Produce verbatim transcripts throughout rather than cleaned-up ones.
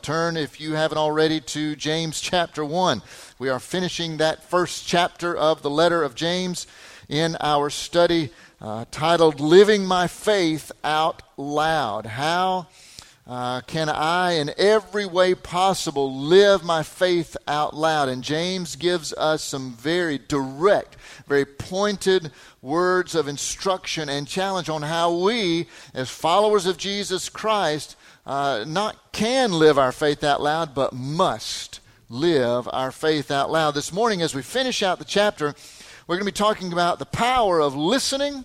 Turn, if you haven't already, to James chapter one. We are finishing that first chapter of the letter of James in our study uh, titled Living My Faith Out Loud. How uh, can I, in every way possible, live my faith out loud? And James gives us some very direct, very pointed words of instruction and challenge on how we, as followers of Jesus Christ, Uh, not can live our faith out loud, but must live our faith out loud. This morning, as we finish out the chapter, we're going to be talking about the power of listening,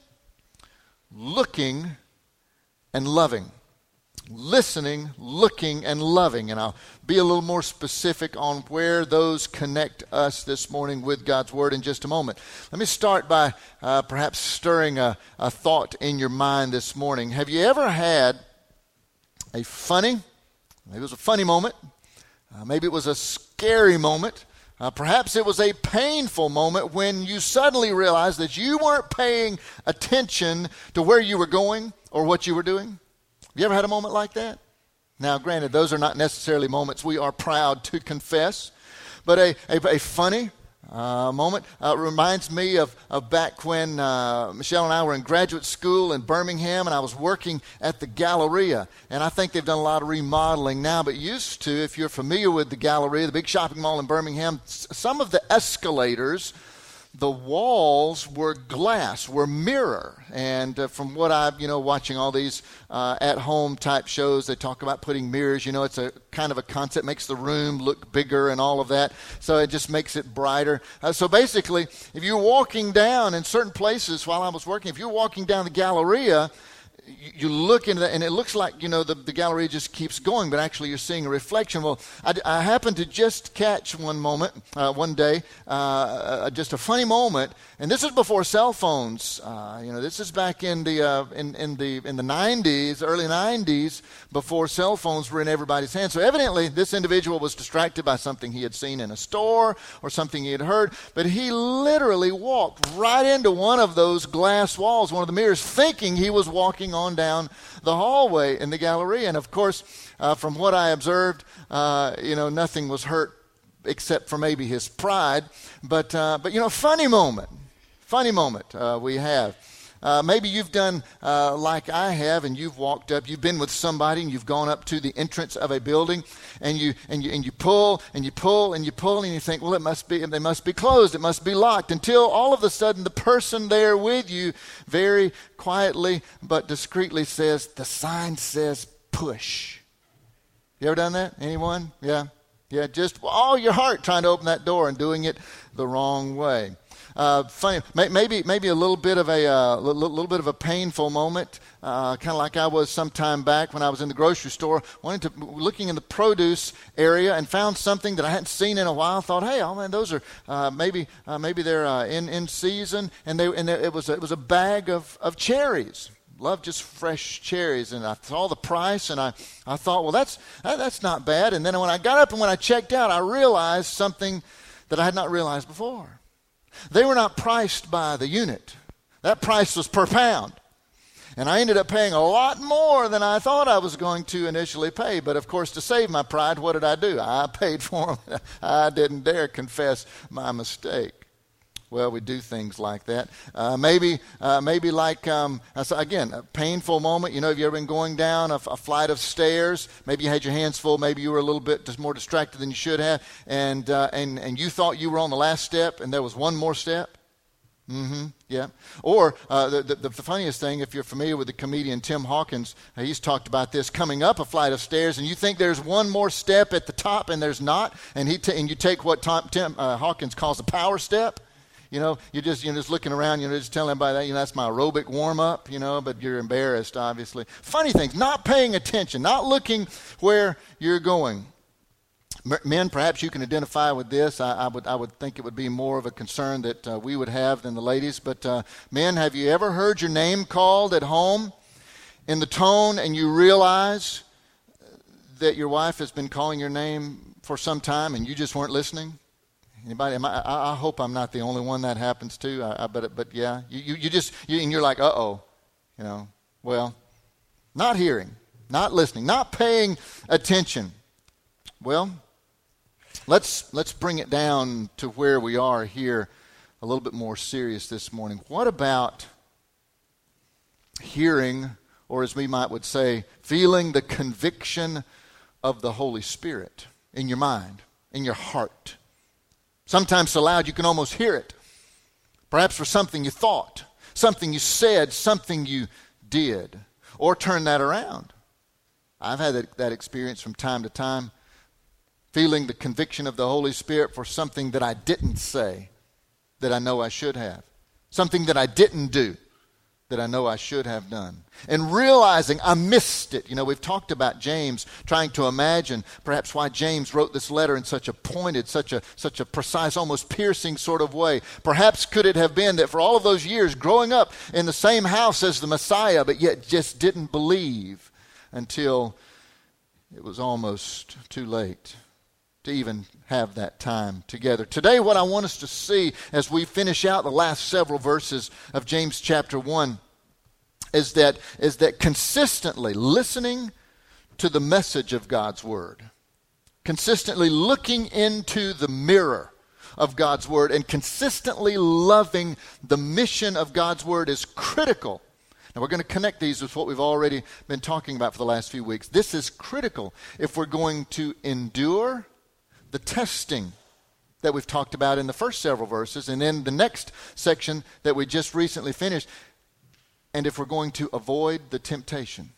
looking, and loving. Listening, looking, and loving. And I'll be a little more specific on where those connect us this morning with God's Word in just a moment. Let me start by uh, perhaps stirring a, a thought in your mind this morning. Have you ever had a funny, maybe it was a funny moment, uh, maybe it was a scary moment, uh, perhaps it was a painful moment when you suddenly realized that you weren't paying attention to where you were going or what you were doing? Have you ever had a moment like that? Now, granted, those are not necessarily moments we are proud to confess, but a, a, a funny Uh, moment uh, reminds me of, of back when uh, Michelle and I were in graduate school in Birmingham, and I was working at the Galleria. And I think they've done a lot of remodeling now, but used to, if you're familiar with the Galleria, the big shopping mall in Birmingham, s- some of the escalators, the walls were glass, were mirror. And uh, from what I'm, you know, watching all these uh, at-home type shows, they talk about putting mirrors. You know, it's a kind of a concept, makes the room look bigger and all of that. So it just makes it brighter. Uh, so basically, if you're walking down in certain places while I was working, if you're walking down the Galleria, you look into that, and it looks like, you know, the, the Galleria just keeps going, but actually you're seeing a reflection. Well, I, I happened to just catch one moment, uh, one day, uh, just a funny moment, and this is before cell phones. Uh, you know, this is back in the uh, in, in the in the nineties, early nineties, before cell phones were in everybody's hands. So evidently, this individual was distracted by something he had seen in a store or something he had heard, but he literally walked right into one of those glass walls, one of the mirrors, thinking he was walking on down the hallway in the Galleria. And of course, uh, from what I observed, uh, you know, nothing was hurt except for maybe his pride. But, uh, but you know, funny moment, funny moment uh, we have. Uh, maybe you've done uh, like I have, and you've walked up, you've been with somebody, and you've gone up to the entrance of a building, and you and you and you pull and you pull and you pull, and you think, well, it must be, they must be closed, it must be locked, until all of a sudden the person there with you very quietly but discreetly says, the sign says push. You ever done that? Anyone? Yeah, yeah. Just all your heart trying to open that door and doing it the wrong way. Uh, funny, maybe maybe a little bit of a uh, little, little bit of a painful moment, uh, kind of like I was some time back when I was in the grocery store, wanting to looking in the produce area and found something that I hadn't seen in a while. Thought, hey, oh man, those are uh, maybe uh, maybe they're uh, in in season, and they and it was a, it was a bag of of cherries. Love just fresh cherries, and I saw the price, and I, I thought, well, that's that, that's not bad. And then when I got up and when I checked out, I realized something that I had not realized before. They were not priced by the unit. That price was per pound. And I ended up paying a lot more than I thought I was going to initially pay. But of course, to save my pride, what did I do? I paid for them. I didn't dare confess my mistake. Well, we do things like that. Uh, maybe, uh, maybe like, um, again, a painful moment. You know, have you ever been going down a, a flight of stairs? Maybe you had your hands full. Maybe you were a little bit just more distracted than you should have. And, uh, and, and you thought you were on the last step and there was one more step. Mm-hmm, yeah. Or uh, the, the, the funniest thing, if you're familiar with the comedian Tim Hawkins, uh, he's talked about this, coming up a flight of stairs and you think there's one more step at the top and there's not. And, he t- and you take what Tom, Tim uh, Hawkins calls a power step. You know, you're just you're just looking around, you know, just telling everybody that, you know, that's my aerobic warm-up, you know, but you're embarrassed, obviously. Funny things, not paying attention, not looking where you're going. Men, perhaps you can identify with this. I, I would I would think it would be more of a concern that uh, we would have than the ladies. But uh, men, have you ever heard your name called at home in the tone and you realize that your wife has been calling your name for some time and you just weren't listening? Anybody? Am I, I hope I'm not the only one that happens to. I, I but but yeah, you you, you just you, and you're like, uh oh, you know. Well, not hearing, not listening, not paying attention. Well, let's let's bring it down to where we are here a little bit more serious this morning. What about hearing, or as we might would say, feeling the conviction of the Holy Spirit in your mind, in your heart? Sometimes so loud you can almost hear it. Perhaps for something you thought, something you said, something you did. Or turn that around. I've had that, that experience from time to time, feeling the conviction of the Holy Spirit for something that I didn't say that I know I should have. Something that I didn't do that I know I should have done. And realizing I missed it. You know, we've talked about James, trying to imagine perhaps why James wrote this letter in such a pointed, such a such a precise, almost piercing sort of way. Perhaps could it have been that for all of those years growing up in the same house as the Messiah, but yet just didn't believe until it was almost too late to even have that time together. Today, what I want us to see as we finish out the last several verses of James chapter one is that, is that consistently listening to the message of God's Word, consistently looking into the mirror of God's Word, and consistently loving the mission of God's Word is critical. Now, we're going to connect these with what we've already been talking about for the last few weeks. This is critical if we're going to endure the testing that we've talked about in the first several verses, and then the next section that we just recently finished, and if we're going to avoid the temptation.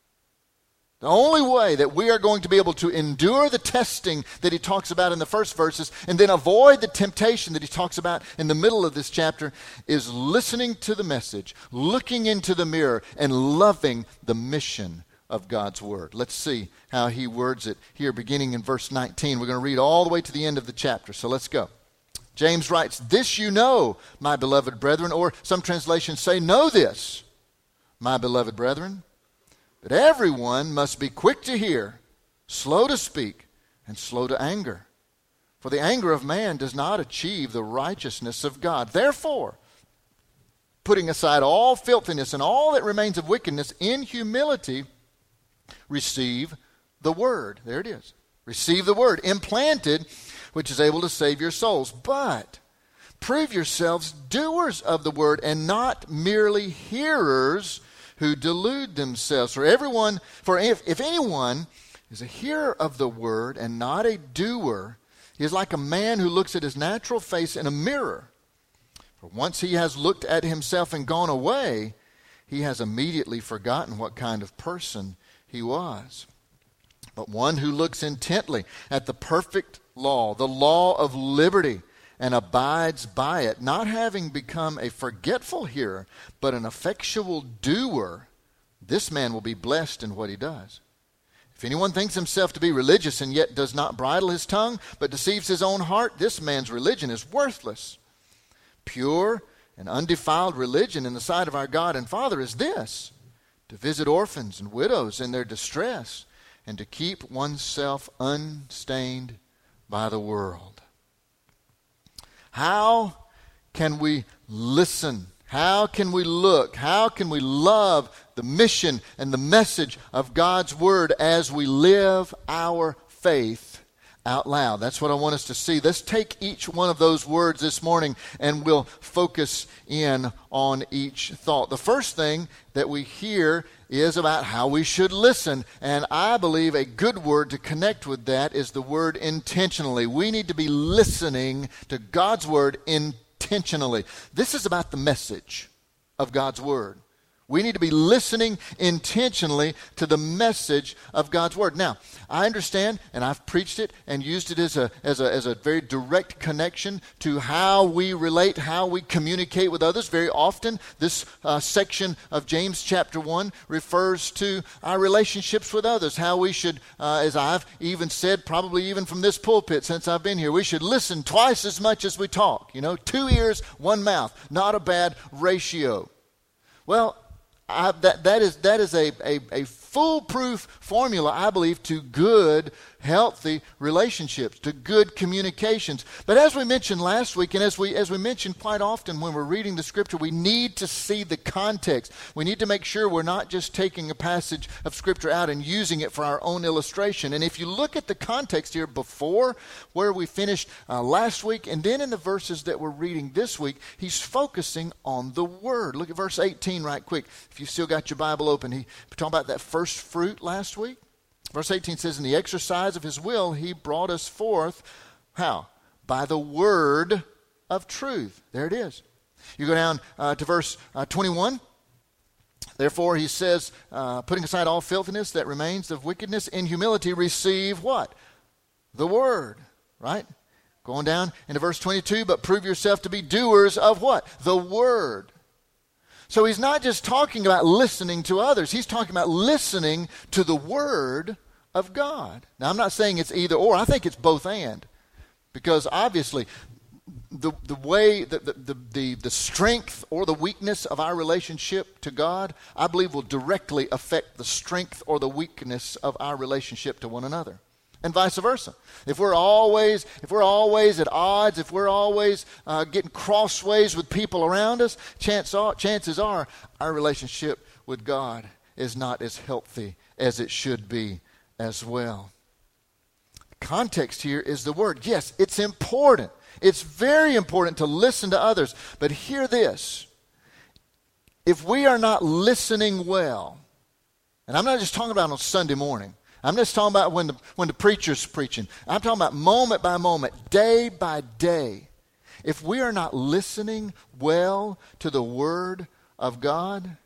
The only way that we are going to be able to endure the testing that he talks about in the first verses and then avoid the temptation that he talks about in the middle of this chapter is listening to the message, looking into the mirror, and loving the mission of God's Word. Let's see how he words it here beginning in verse nineteen. We're going to read all the way to the end of the chapter, so let's go. James writes, "This you know, my beloved brethren," or some translations say, "Know this, my beloved brethren, that everyone must be quick to hear, slow to speak, and slow to anger. For the anger of man does not achieve the righteousness of God. Therefore, putting aside all filthiness and all that remains of wickedness, in humility receive the word." There it is. Receive the word, implanted, which is able to save your souls. But prove yourselves doers of the word, and not merely hearers who delude themselves. For everyone, for if, if anyone is a hearer of the word and not a doer, he is like a man who looks at his natural face in a mirror. For once he has looked at himself and gone away, he has immediately forgotten what kind of person he was. But one who looks intently at the perfect law, the law of liberty, and abides by it, not having become a forgetful hearer, but an effectual doer, this man will be blessed in what he does. If anyone thinks himself to be religious and yet does not bridle his tongue, but deceives his own heart, this man's religion is worthless. Pure and undefiled religion in the sight of our God and Father is this: to visit orphans and widows in their distress, and to keep oneself unstained by the world. How can we listen? How can we look? How can we love the mission and the message of God's Word as we live our faith out loud? That's what I want us to see. Let's take each one of those words this morning and we'll focus in on each thought. The first thing that we hear is about how we should listen, and I believe a good word to connect with that is the word intentionally. We need to be listening to God's Word intentionally. This is about the message of God's Word. We need to be listening intentionally to the message of God's Word. Now, I understand, and I've preached it and used it as a, as a, as a very direct connection to how we relate, how we communicate with others. Very often, this uh, section of James chapter one refers to our relationships with others, how we should, uh, as I've even said, probably even from this pulpit since I've been here, we should listen twice as much as we talk. You know, two ears, one mouth. Not a bad ratio. Well, I, that, that is, that is a, a, a foolproof formula, I believe, to good, healthy relationships, to good communications. But as we mentioned last week, and as we as we mentioned quite often when we're reading the Scripture, we need to see the context. We need to make sure we're not just taking a passage of Scripture out and using it for our own illustration. And if you look at the context here before where we finished uh, last week, and then in the verses that we're reading this week, he's focusing on the Word. Look at verse eighteen right quick. If you still got your Bible open, he talked about that first fruit last week. Verse eighteen says, in the exercise of his will, he brought us forth, how? By the word of truth. There it is. You go down uh, to verse uh, twenty-one. Therefore, he says, uh, putting aside all filthiness that remains of wickedness, in humility receive what? The word, right? Going down into verse twenty-two, but prove yourself to be doers of what? The word. So he's not just talking about listening to others. He's talking about listening to the Word of God. Now, I'm not saying it's either or. I think it's both and. Because obviously, the the way, the, the, the, the strength or the weakness of our relationship to God, I believe will directly affect the strength or the weakness of our relationship to one another. And vice versa. If we're always, if we're always at odds, if we're always uh, getting crossways with people around us, chance are, chances are our relationship with God is not as healthy as it should be as well. The context here is the Word. Yes, it's important. It's very important to listen to others. But hear this. If we are not listening well, and I'm not just talking about on Sunday morning, I'm just talking about when the, when the preacher's preaching. I'm talking about moment by moment, day by day. If we are not listening well to the Word of God,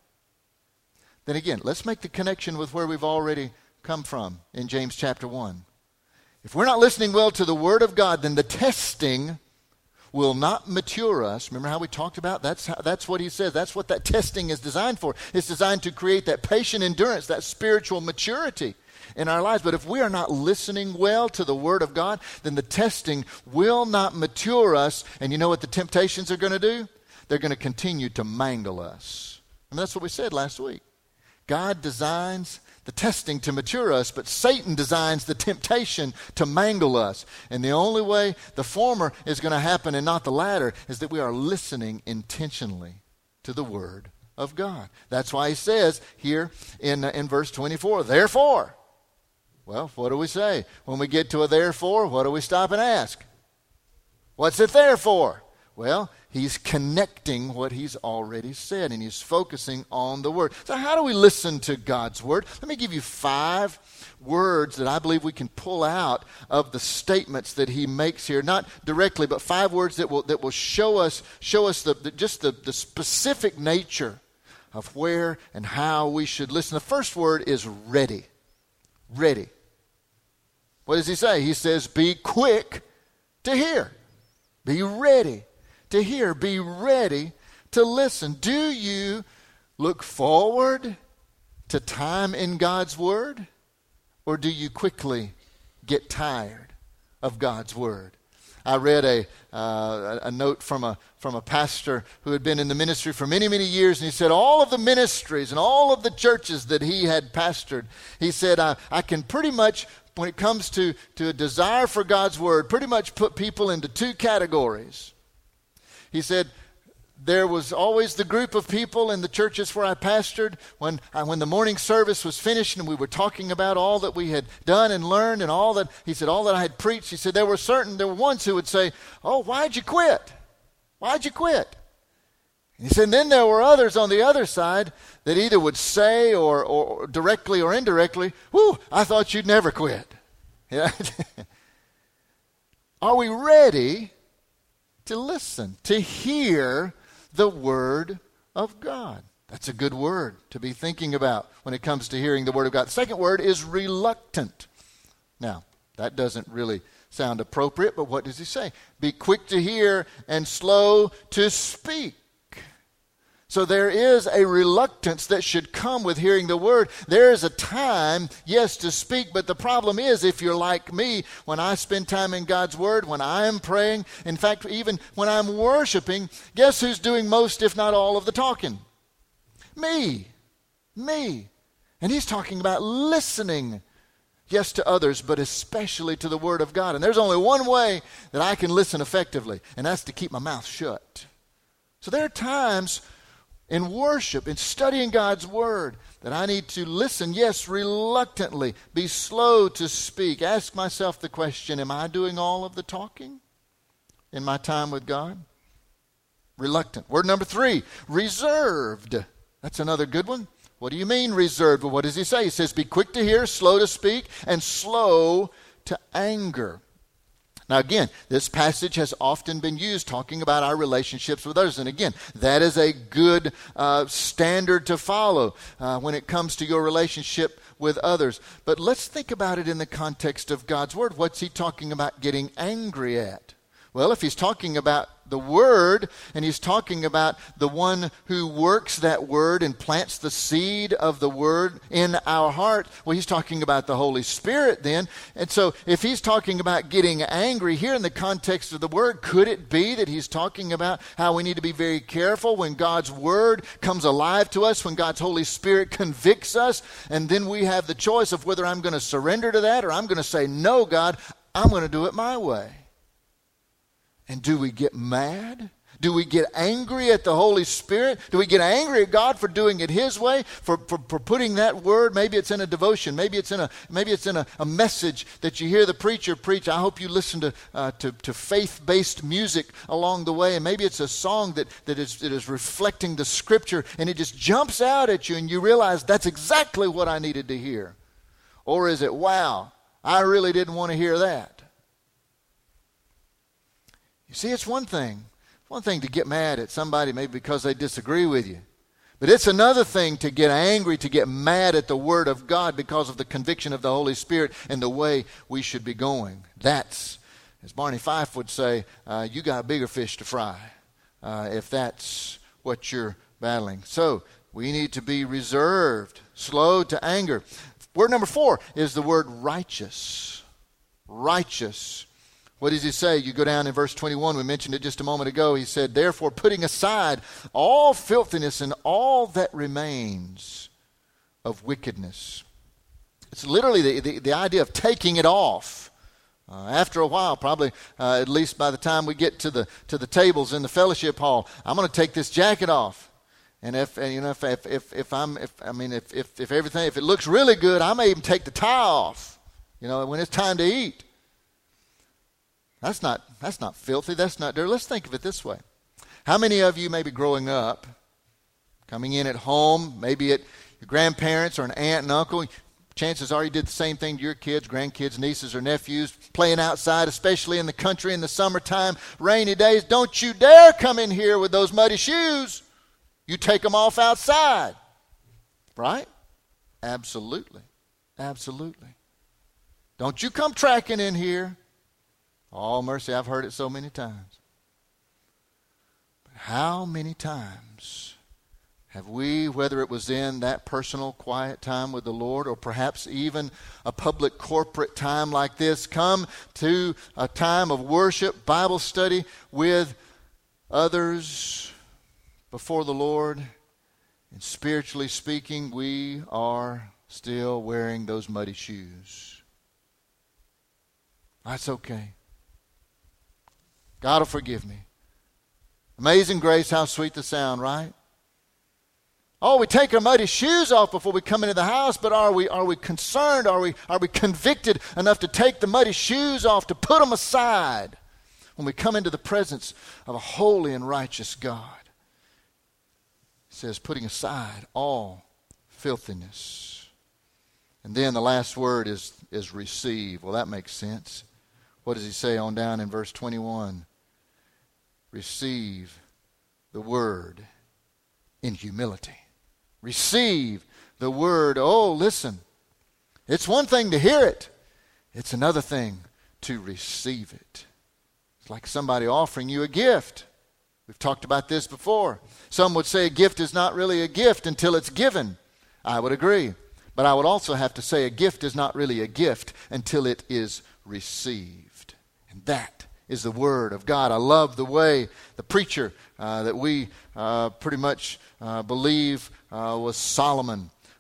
then again, let's make the connection with where we've already come from in James chapter one. If we're not listening well to the Word of God, then the testing will not mature us. Remember how we talked about? That's how, that's what he says. That's what that testing is designed for. It's designed to create that patient endurance, that spiritual maturity in our lives. But if we are not listening well to the Word of God, then the testing will not mature us. And you know what the temptations are going to do? They're going to continue to mangle us. And that's what we said last week. God designs the testing to mature us, but Satan designs the temptation to mangle us. And the only way the former is going to happen and not the latter is that we are listening intentionally to the Word of God. That's why he says here in, uh, in verse twenty-four, therefore. Well, what do we say? When we get to a therefore, what do we stop and ask? What's it there for? Well, he's connecting what he's already said, and he's focusing on the Word. So how do we listen to God's Word? Let me give you five words that I believe we can pull out of the statements that he makes here. Not directly, but five words that will that will show us show us the, the just the, the specific nature of where and how we should listen. The first word is ready. Ready. What does he say? He says, be quick to hear. Be ready to hear. Be ready to listen. Do you look forward to time in God's Word? Or do you quickly get tired of God's Word? I read a uh, a note from a from a pastor who had been in the ministry for many, many years, and he said all of the ministries and all of the churches that he had pastored, he said, I, I can pretty much, when it comes to, to a desire for God's Word, pretty much put people into two categories. He said, there was always the group of people in the churches where I pastored when I, when the morning service was finished and we were talking about all that we had done and learned and all that, he said, all that I had preached. He said, there were certain, there were ones who would say, oh, why'd you quit? Why'd you quit? And he said, and then there were others on the other side that either would say or, or directly or indirectly, whoo, I thought you'd never quit. Yeah. Are we ready to listen, to hear the Word of God? That's a good word to be thinking about when it comes to hearing the Word of God. The second word is reluctant. Now, that doesn't really sound appropriate, but what does he say? Be quick to hear and slow to speak. So there is a reluctance that should come with hearing the Word. There is a time, yes, to speak, but the problem is if you're like me, when I spend time in God's Word, when I'm praying, in fact, even when I'm worshiping, guess who's doing most, if not all, of the talking? Me. Me. And he's talking about listening Yes, to others, but especially to the Word of God. And there's only one way that I can listen effectively, and that's to keep my mouth shut. So there are times in worship, in studying God's Word, that I need to listen, yes, reluctantly, be slow to speak. Ask myself the question, am I doing all of the talking in my time with God? Reluctant. Word number three, reserved. That's another good one. What do you mean reserved? Well, what does he say? He says, be quick to hear, slow to speak, and slow to anger. Now again, this passage has often been used talking about our relationships with others. And again, that is a good uh, standard to follow uh, when it comes to your relationship with others. But let's think about it in the context of God's Word. What's he talking about getting angry at? Well, if he's talking about the Word, and he's talking about the one who works that Word and plants the seed of the Word in our heart, well, he's talking about the Holy Spirit then. And so if he's talking about getting angry here in the context of the Word, could it be that he's talking about how we need to be very careful when God's Word comes alive to us, when God's Holy Spirit convicts us, and then we have the choice of whether I'm going to surrender to that or I'm going to say, no, God, I'm going to do it my way. And do we get mad? Do we get angry at the Holy Spirit? Do we get angry at God for doing it His way, for, for, for putting that word? Maybe it's in a devotion. Maybe it's in a maybe it's in a, a message that you hear the preacher preach. I hope you listen to uh, to, to faith-based music along the way. And maybe it's a song that, that, is, that is reflecting the Scripture, and it just jumps out at you, and you realize that's exactly what I needed to hear. Or is it, wow, I really didn't want to hear that? You see, it's one thing. One thing to get mad at somebody maybe because they disagree with you. But it's another thing to get angry, to get mad at the Word of God because of the conviction of the Holy Spirit and the way we should be going. That's, as Barney Fife would say, uh, you got bigger fish to fry uh, if that's what you're battling. So we need to be reserved, slow to anger. Word number four is the word righteous. Righteous. What does he say? You go down in verse twenty-one. We mentioned it just a moment ago. He said, therefore, putting aside all filthiness and all that remains of wickedness. It's literally the, the, the idea of taking it off. Uh, after a while, probably uh, at least by the time we get to the to the tables in the fellowship hall, I'm going to take this jacket off. And if and, you know if if if, if I'm if I mean if, if if everything if it looks really good, I may even take the tie off. You know, when it's time to eat. That's not that's not filthy. That's not dirty. Let's think of it this way. How many of you maybe growing up, coming in at home, maybe at your grandparents or an aunt and uncle, chances are you did the same thing to your kids, grandkids, nieces, or nephews, playing outside, especially in the country in the summertime, rainy days. Don't you dare come in here with those muddy shoes. You take them off outside. Right? Absolutely. Absolutely. Don't you come tracking in here. Oh, mercy, I've heard it so many times. But how many times have we, whether it was in that personal quiet time with the Lord or perhaps even a public corporate time like this, come to a time of worship, Bible study with others before the Lord, and spiritually speaking, we are still wearing those muddy shoes. That's okay. God will forgive me. Amazing grace, how sweet the sound, right? Oh, we take our muddy shoes off before we come into the house, but are we are we concerned? Are we are we convicted enough to take the muddy shoes off, to put them aside when we come into the presence of a holy and righteous God? It says, putting aside all filthiness. And then the last word is, is receive. Well, that makes sense. What does he say on down in verse twenty-one? Receive the word in humility. Receive the word. Oh, listen. It's one thing to hear it. It's another thing to receive it. It's like somebody offering you a gift. We've talked about this before. Some would say a gift is not really a gift until it's given. I would agree. But I would also have to say a gift is not really a gift until it is received. And that is the Word of God. I love the way the preacher uh, that we uh, pretty much uh, believe uh, was Solomon.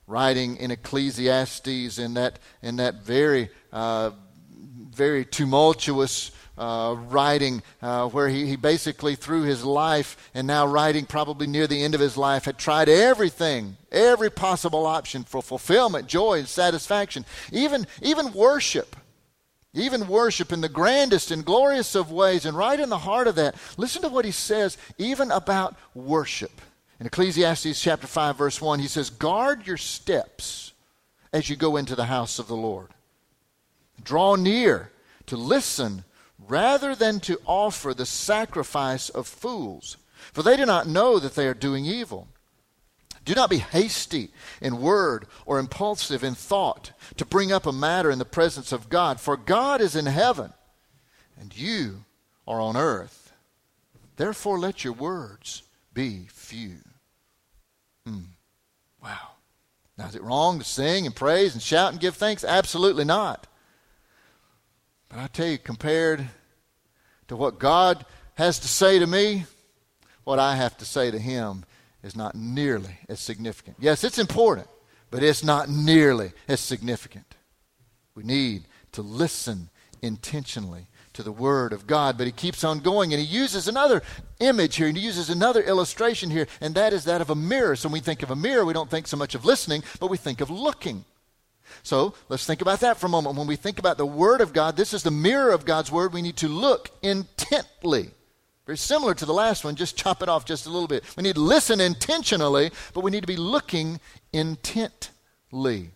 writing in Ecclesiastes in that in that very uh, very tumultuous uh, writing uh, where he, he basically through his life and now writing probably near the end of his life had tried everything, every possible option for fulfillment, joy, and satisfaction, even even worship. Even worship in the grandest and glorious of ways. And right in the heart of that, listen to what he says even about worship. In Ecclesiastes chapter five, verse one, he says, guard your steps as you go into the house of the Lord. Draw near to listen rather than to offer the sacrifice of fools, for they do not know that they are doing evil. Do not be hasty in word or impulsive in thought to bring up a matter in the presence of God. For God is in heaven, and you are on earth. Therefore let your words be few. Mm. Wow. Now, is it wrong to sing and praise and shout and give thanks? Absolutely not. But I tell you, compared to what God has to say to me, what I have to say to him is not nearly as significant. Yes, it's important, but it's not nearly as significant. We need to listen intentionally to the Word of God. But he keeps on going, and he uses another image here, and he uses another illustration here, and that is that of a mirror. So when we think of a mirror, we don't think so much of listening, but we think of looking. So let's think about that for a moment. When we think about the Word of God, this is the mirror of God's Word. We need to look intently. Very similar to the last one, just chop it off just a little bit. We need to listen intentionally, but we need to be looking intently.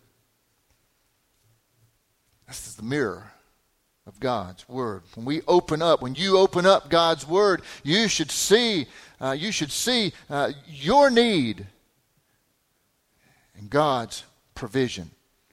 This is the mirror of God's Word. When we open up, when you open up God's Word, you should see, uh, you should see uh, your need and God's provision.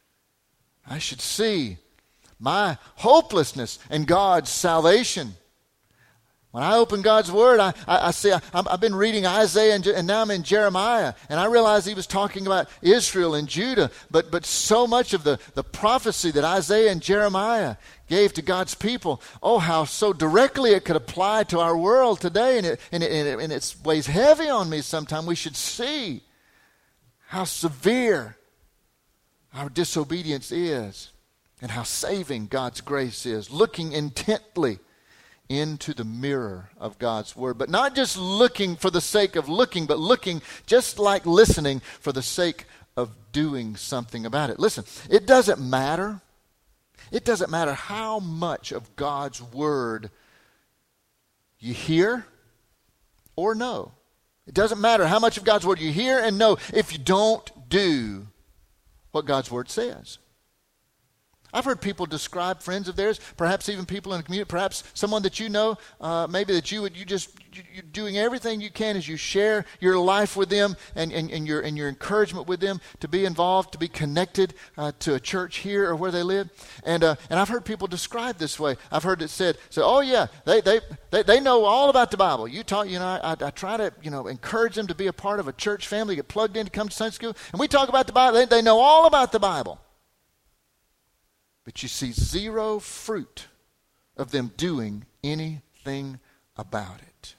I should see my hopelessness and God's salvation. When I open God's Word, I, I, I see, I, I've been reading Isaiah and, and now I'm in Jeremiah, and I realize he was talking about Israel and Judah, but, but so much of the, the prophecy that Isaiah and Jeremiah gave to God's people, oh, how so directly it could apply to our world today, and it, and it, and it, and it weighs heavy on me sometimes. We should see how severe our disobedience is and how saving God's grace is, looking intently into the mirror of God's Word. But not just looking for the sake of looking, but looking just like listening for the sake of doing something about it. Listen, it doesn't matter. It doesn't matter how much of God's Word you hear or know. It doesn't matter how much of God's Word you hear and know if you don't do what God's Word says. I've heard people describe friends of theirs, perhaps even people in the community, perhaps someone that you know, uh, maybe that you would, you just, you, you're doing everything you can as you share your life with them and, and, and, your, and your encouragement with them to be involved, to be connected uh, to a church here or where they live. And uh, and I've heard people describe this way. I've heard it said, so, oh yeah, they, they, they, they know all about the Bible. You talk, you know, I, I try to, you know, encourage them to be a part of a church family, get plugged in to come to Sunday school. And we talk about the Bible. They, they know all about the Bible. But you see zero fruit of them doing anything about it.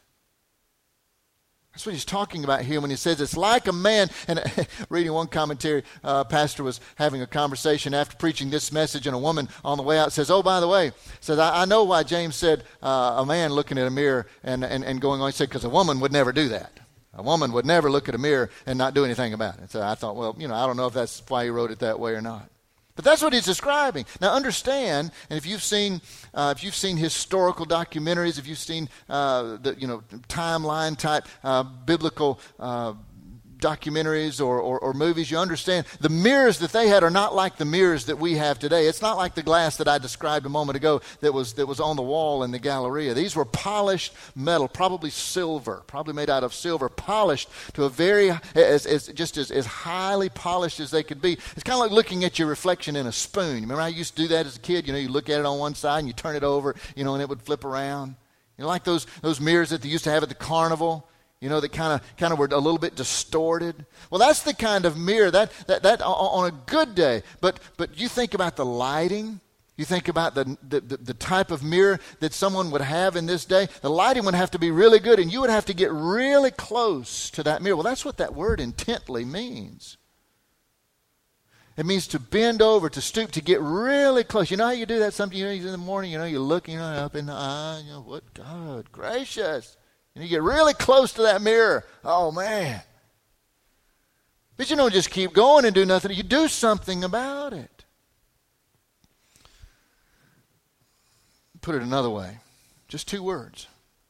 That's what he's talking about here when he says it's like a man. And reading one commentary, uh, pastor was having a conversation after preaching this message, and a woman on the way out says, oh, by the way, says, I, I know why James said uh, a man looking at a mirror and, and, and going on. He said, because a woman would never do that. A woman would never look at a mirror and not do anything about it. So I thought, well, you know, I don't know if that's why he wrote it that way or not. But that's what he's describing. Now understand, and if you've seen, uh, if you've seen historical documentaries, if you've seen, uh, the you know timeline type uh, biblical uh, documentaries or, or, or movies, you understand the mirrors that they had are not like the mirrors that we have today. It's not like the glass that I described a moment ago that was that was on the wall in the Galleria. These were polished metal, probably silver, probably made out of silver, polished to a very, as, as just as, as highly polished as they could be. It's kind of like looking at your reflection in a spoon. Remember I used to do that as a kid? You know, you look at it on one side and you turn it over, you know, and it would flip around. You know, like those those mirrors that they used to have at the carnival. You know, that kind of kind of were a little bit distorted. Well, that's the kind of mirror that that that on a good day. But but you think about the lighting. You think about the, the the type of mirror that someone would have in this day. The lighting would have to be really good, and you would have to get really close to that mirror. Well, that's what that word intently means. It means to bend over, to stoop, to get really close. You know how you do that? Something, you know, in the morning, you know, you look, you know, up in the eye, you know, what, God gracious. And you get really close to that mirror. Oh, man. But you don't just keep going and do nothing. You do something about it. Put it another way. Just two words.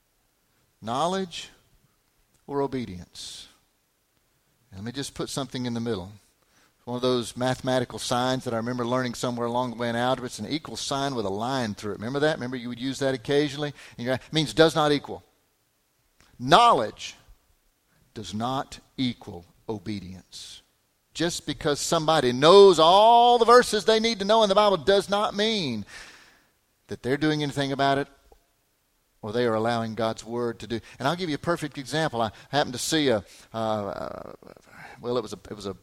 Knowledge or obedience. Let me just put something in the middle. One of those mathematical signs that I remember learning somewhere along the way in algebra. It's an equal sign with a line through it. Remember that? Remember you would use that occasionally? And it means does not equal. Knowledge does not equal obedience. Just because somebody knows all the verses they need to know in the Bible does not mean that they're doing anything about it or they are allowing God's Word to do. And I'll give you a perfect example. I happened to see a, uh, well, it was a, it was a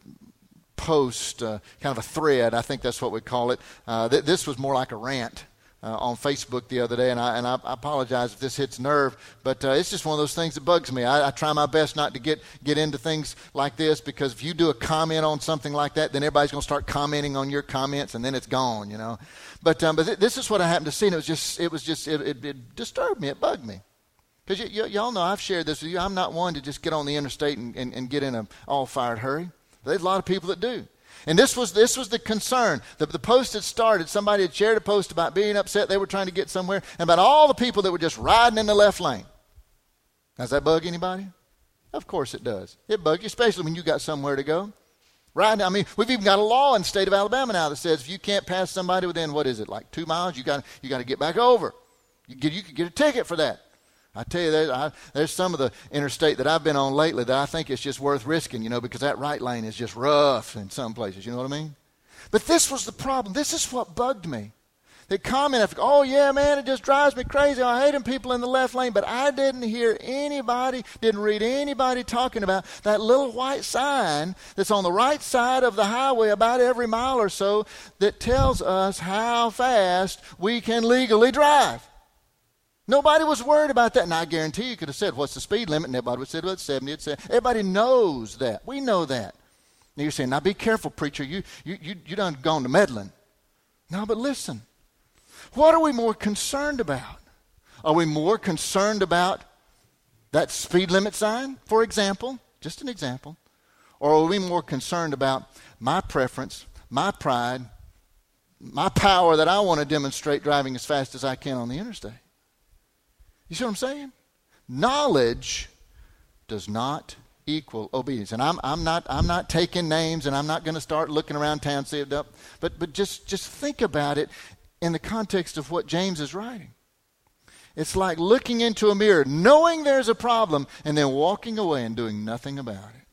post, uh, kind of a thread, I think that's what we call it. Uh, th- this was more like a rant uh, on Facebook the other day, and I, and I, I apologize if this hits nerve, but uh, it's just one of those things that bugs me. I, I try my best not to get, get into things like this, because if you do a comment on something like that, then everybody's going to start commenting on your comments, and then it's gone, you know. But um, but th- this is what I happened to see, and it was just, it was just, it, it, it disturbed me, it bugged me. Because y- y- y'all know I've shared this with you. I'm not one to just get on the interstate and, and, and get in an all-fired hurry. There's a lot of people that do. And this was this was the concern. The, the post had started. Somebody had shared a post about being upset. They were trying to get somewhere. And about all the people that were just riding in the left lane. Does that bug anybody? Of course it does. It bugs you, especially when you got somewhere to go. Right? I mean, we've even got a law in the state of Alabama now that says if you can't pass somebody within, what is it, like two miles, you got you got to get back over. You get you could get a ticket for that. I tell you, there's, I, there's some of the interstate that I've been on lately that I think it's just worth risking, you know, because that right lane is just rough in some places, you know what I mean? But this was the problem. This is what bugged me. They comment after, oh, yeah, man, it just drives me crazy. I hate them people in the left lane. But I didn't hear anybody, didn't read anybody talking about that little white sign that's on the right side of the highway about every mile or so that tells us how fast we can legally drive. Nobody was worried about that. And I guarantee you could have said, what's the speed limit? And everybody would have said, well, it's seventy. It's seventy. Everybody knows that. We know that. And you're saying, now be careful, preacher. You, you, you, you done gone to meddling. No, but listen. What are we more concerned about? Are we more concerned about that speed limit sign, for example? Just an example. Or are we more concerned about my preference, my pride, my power that I want to demonstrate driving as fast as I can on the interstate? You see what I'm saying? Knowledge does not equal obedience. And I'm, I'm not I'm not taking names, and I'm not going to start looking around town, see it up. But but just just think about it in the context of what James is writing. It's like looking into a mirror, knowing there's a problem, and then walking away and doing nothing about it.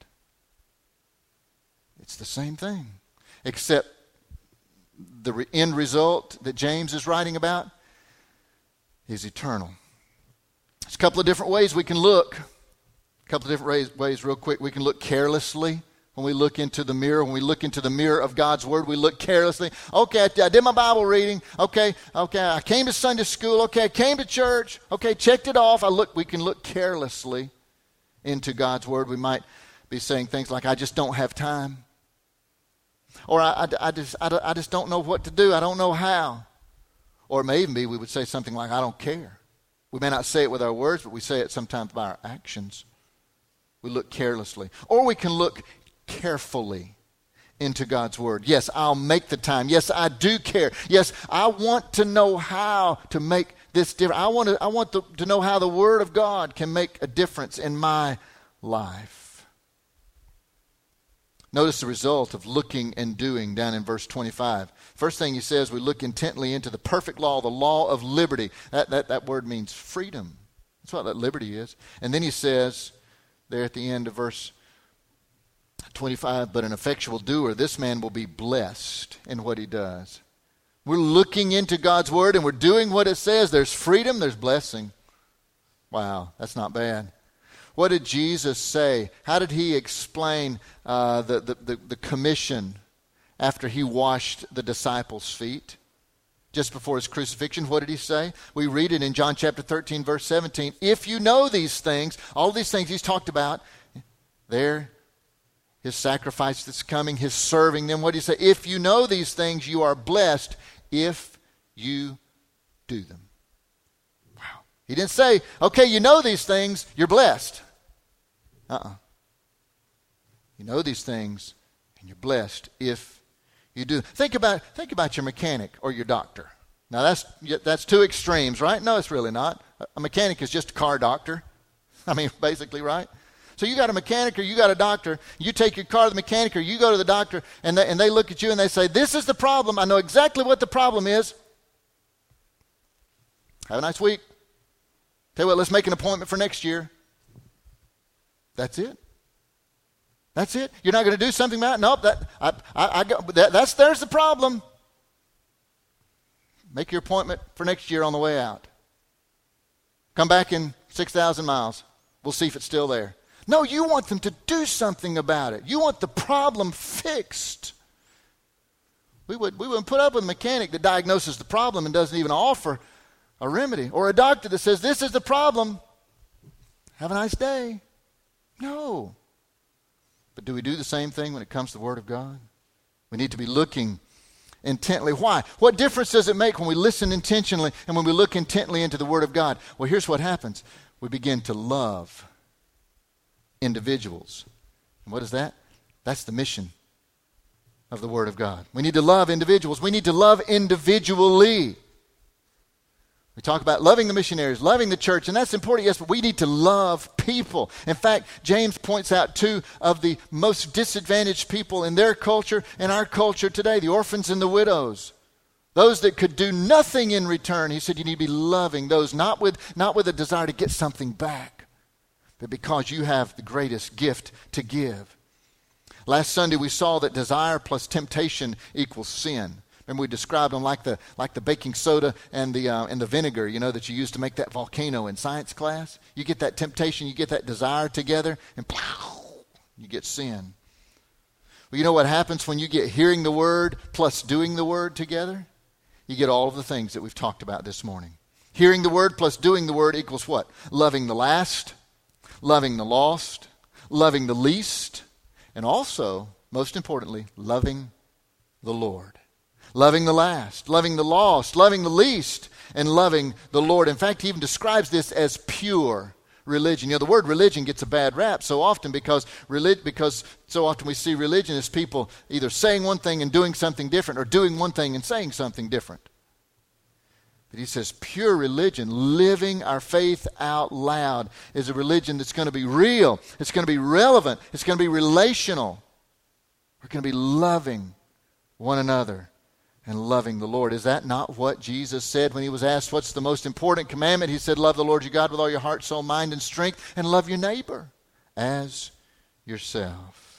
It's the same thing, except the re- end result that James is writing about is eternal. There's a couple of different ways we can look. A couple of different ways, ways real quick. We can look carelessly when we look into the mirror. When we look into the mirror of God's Word, we look carelessly. Okay, I, I did my Bible reading. Okay, okay, I came to Sunday school. Okay, I came to church. Okay, checked it off. I look. We can look carelessly into God's Word. We might be saying things like, I just don't have time. Or I, I, I, just, I, I just don't know what to do. I don't know how. Or it may even be we would say something like, I don't care. We may not say it with our words, but we say it sometimes by our actions. We look carelessly. Or we can look carefully into God's Word. Yes, I'll make the time. Yes, I do care. Yes, I want to know how to make this different. I want to, I want to, to know how the Word of God can make a difference in my life. Notice the result of looking and doing down in verse twenty-five. First thing he says, we look intently into the perfect law, the law of liberty. That, that, that word means freedom. That's what that liberty is. And then he says, there at the end of verse twenty-five, but an effectual doer, this man will be blessed in what he does. We're looking into God's Word and we're doing what it says. There's freedom, there's blessing. Wow, that's not bad. What did Jesus say? How did he explain uh, the, the, the, the commission after he washed the disciples' feet? Just before his crucifixion, what did he say? We read it in John chapter thirteen, verse seventeen. If you know these things, all these things he's talked about, there His sacrifice that's coming, His serving them. What do you say? If you know these things, you are blessed if you do them. Wow. He didn't say, okay, you know these things, you're blessed. Uh-uh. You know these things, and you're blessed if you do. Think about, think about your mechanic or your doctor. Now, that's, that's two extremes, right? No, it's really not. A mechanic is just a car doctor. I mean, basically, right? So you got a mechanic or you got a doctor. You take your car to the mechanic or you go to the doctor, and they, and they look at you and they say, this is the problem. I know exactly what the problem is. Have a nice week. Tell you what, let's make an appointment for next year. That's it. That's it. You're not going to do something about it? Nope. That, I, I, I got, that, that's, there's the problem. Make your appointment for next year on the way out. Come back in six thousand miles. We'll see if it's still there. No, you want them to do something about it. You want the problem fixed. We, would, we wouldn't put up with a mechanic that diagnoses the problem and doesn't even offer a remedy. Or a doctor that says, this is the problem. Have a nice day. No. But do we do the same thing when it comes to the Word of God? We need to be looking intently. Why? What difference does it make when we listen intentionally and when we look intently into the Word of God? Well, here's what happens. We begin to love individuals. And what is that? That's the mission of the Word of God. We need to love individuals. We need to love individually. We talk about loving the missionaries, loving the church, and that's important, yes, but we need to love people. In fact, James points out two of the most disadvantaged people in their culture and our culture today, the orphans and the widows. Those that could do nothing in return. He said you need to be loving those, not with, not with a desire to get something back, but because you have the greatest gift to give. Last Sunday we saw that desire plus temptation equals sin. Remember we described them like the like the baking soda and the uh, and the vinegar, you know, that you use to make that volcano in science class. You get that temptation, you get that desire together, and pow, you get sin. Well, you know what happens when you get hearing the Word plus doing the Word together? You get all of the things that we've talked about this morning. Hearing the Word plus doing the Word equals what? Loving the last, loving the lost, loving the least, and also, most importantly, loving the Lord. Loving the last, loving the lost, loving the least, and loving the Lord. In fact, he even describes this as pure religion. You know, the word religion gets a bad rap so often because relig- because so often we see religion as people either saying one thing and doing something different or doing one thing and saying something different. But he says pure religion, living our faith out loud, is a religion that's going to be real. It's going to be relevant. It's going to be relational. We're going to be loving one another and loving the Lord. Is that not what Jesus said when he was asked what's the most important commandment? He said, love the Lord your God with all your heart, soul, mind, and strength, and love your neighbor as yourself.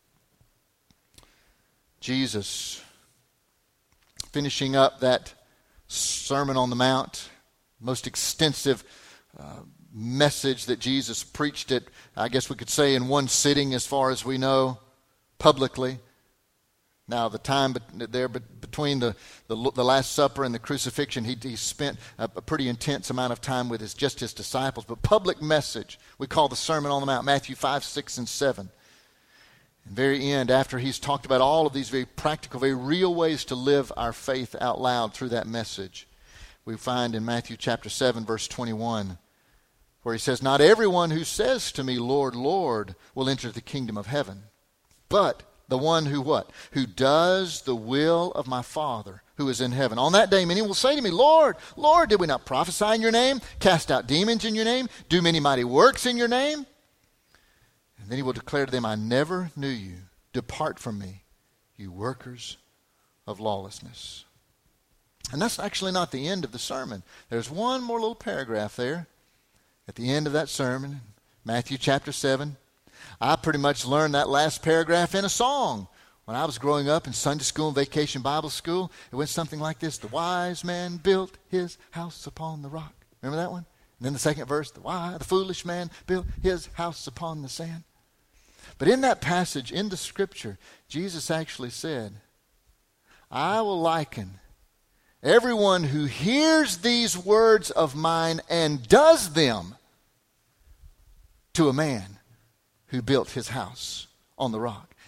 Jesus, finishing up that Sermon on the Mount, most extensive uh, message that Jesus preached it, I guess we could say in one sitting as far as we know, publicly. Now, the time there between the, the, the Last Supper and the crucifixion, he, he spent a, a pretty intense amount of time with his, just his disciples. But public message, we call the Sermon on the Mount, Matthew five, six, and seven. And very end, after he's talked about all of these very practical, very real ways to live our faith out loud through that message, we find in Matthew chapter seven, verse twenty-one, where he says, not everyone who says to me, Lord, Lord, will enter the kingdom of heaven, but the one who what? Who does the will of my Father who is in heaven. On that day, many will say to me, Lord, Lord, did we not prophesy in your name, cast out demons in your name, do many mighty works in your name? And then he will declare to them, I never knew you. Depart from me, you workers of lawlessness. And that's actually not the end of the sermon. There's one more little paragraph there at the end of that sermon, Matthew chapter seven. I pretty much learned that last paragraph in a song. When I was growing up in Sunday school and vacation Bible school, it went something like this. The wise man built his house upon the rock. Remember that one? And then the second verse, the wise, the foolish man built his house upon the sand. But in that passage, in the scripture, Jesus actually said, I will liken everyone who hears these words of mine and does them to a man who built his house on the rock.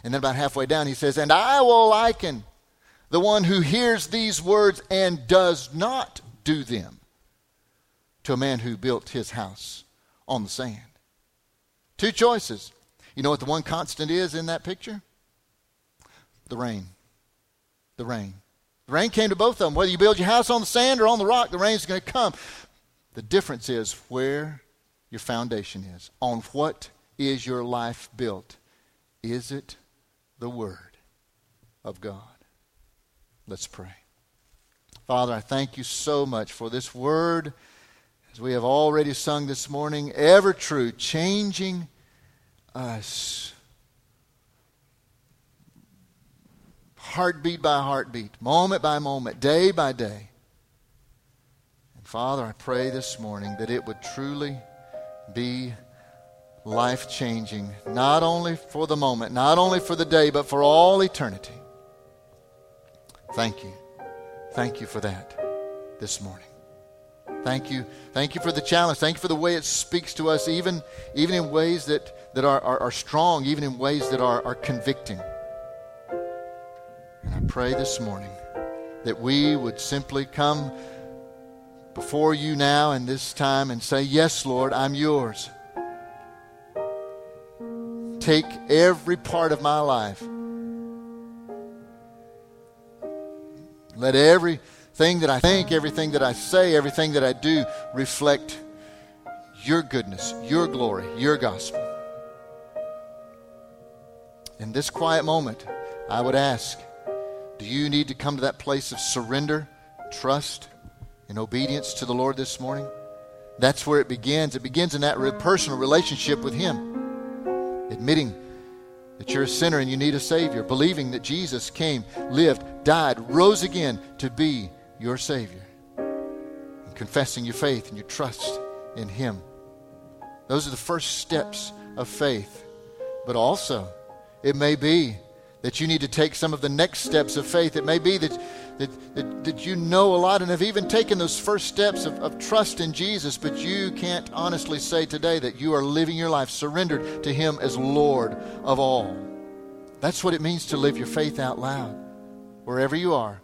And then about halfway down he says, and I will liken the one who hears these words and does not do them to a man who built his house on the sand. Two choices. You know what the one constant is in that picture? The rain. The rain. The rain came to both of them. Whether you build your house on the sand or on the rock, the rain's going to come. The difference is where your foundation is. On what is your life built? Is it the Word of God? Let's pray. Father, I thank you so much for this word, as we have already sung this morning, ever true, changing us. Heartbeat by heartbeat, moment by moment, day by day. And Father, I pray this morning that it would truly be life-changing, not only for the moment, not only for the day, but for all eternity. Thank you. Thank you for that this morning. Thank you. Thank you for the challenge. Thank you for the way it speaks to us, even, even in ways that, that are, are, are strong, even in ways that are, are convicting. And I pray this morning that we would simply come before you now in this time and say, yes, Lord, I'm yours. Take every part of my life. Let everything that I think, everything that I say, everything that I do reflect your goodness, your glory, your gospel. In this quiet moment, I would ask, do you need to come to that place of surrender, trust, and obedience to the Lord this morning? That's where it begins. It begins in that personal relationship with Him. Admitting that you're a sinner and you need a Savior. Believing that Jesus came, lived, died, rose again to be your Savior. And confessing your faith and your trust in Him. Those are the first steps of faith. But also, it may be that you need to take some of the next steps of faith. It may be that, that, that, that you know a lot and have even taken those first steps of, of trust in Jesus, but you can't honestly say today that you are living your life surrendered to Him as Lord of all. That's what it means to live your faith out loud, wherever you are.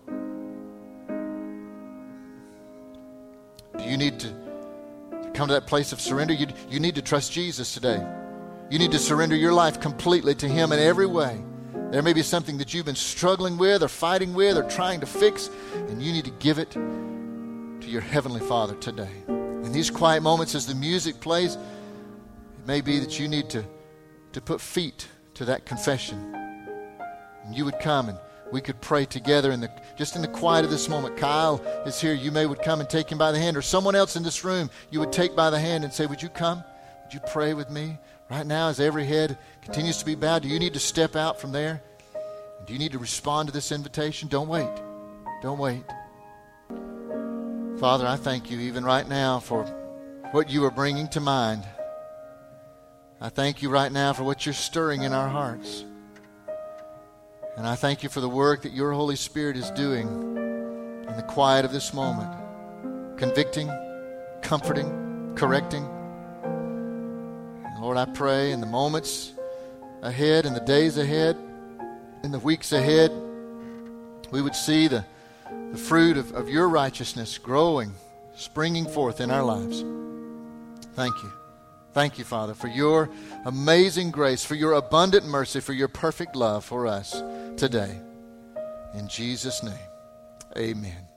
Do you need to, to come to that place of surrender? You, you need to trust Jesus today. You need to surrender your life completely to Him in every way. There may be something that you've been struggling with or fighting with or trying to fix, and you need to give it to your Heavenly Father today. In these quiet moments as the music plays, it may be that you need to, to put feet to that confession. And you would come and we could pray together in the just in the quiet of this moment. Kyle is here. You may would come and take him by the hand, or someone else in this room you would take by the hand and say, would you come? Would you pray with me? Right now, as every head continues to be bowed, do you need to step out from there? Do you need to respond to this invitation? Don't wait. Don't wait. Father, I thank you even right now for what you are bringing to mind. I thank you right now for what you're stirring in our hearts. And I thank you for the work that your Holy Spirit is doing in the quiet of this moment. Convicting, comforting, correcting. Lord, I pray in the moments ahead, in the days ahead, in the weeks ahead, we would see the, the fruit of, of your righteousness growing, springing forth in our lives. Thank you. Thank you, Father, for your amazing grace, for your abundant mercy, for your perfect love for us today. In Jesus' name, amen.